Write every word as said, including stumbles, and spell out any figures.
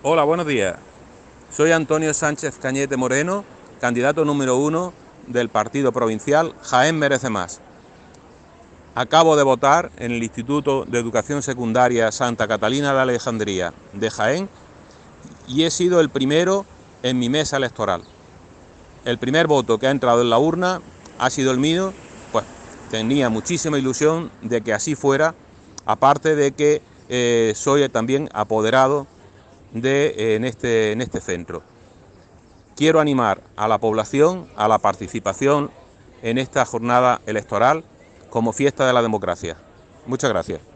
Hola, buenos días. Soy Antonio Sánchez Cañete Moreno, candidato número uno del partido provincial Jaén Merece Más. Acabo de votar en el Instituto de Educación Secundaria Santa Catalina de Alejandría de Jaén y he sido el primero en mi mesa electoral. El primer voto que ha entrado en la urna ha sido el mío, pues tenía muchísima ilusión de que así fuera, aparte de que eh, soy también apoderado de, eh, en, este, en este centro. Quiero animar a la población a la participación en esta jornada electoral como fiesta de la democracia. Muchas gracias.